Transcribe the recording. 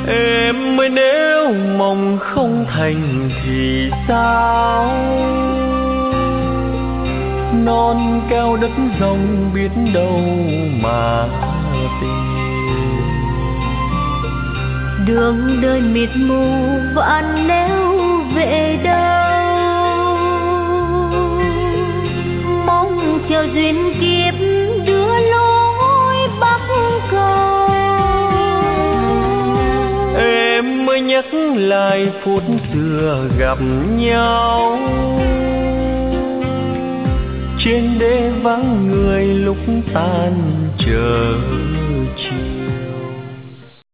Em mới nếu mong không thành thì sao? Non cao đất rộng biết đâu mà tìm. Đường đời mịt mù vạn nếu về đâu, mong chờ duyên kiếp đưa lối bắc cầu. Em mới nhắc lại phút xưa gặp nhau, trên đê vắng người lúc tan chờ chiều.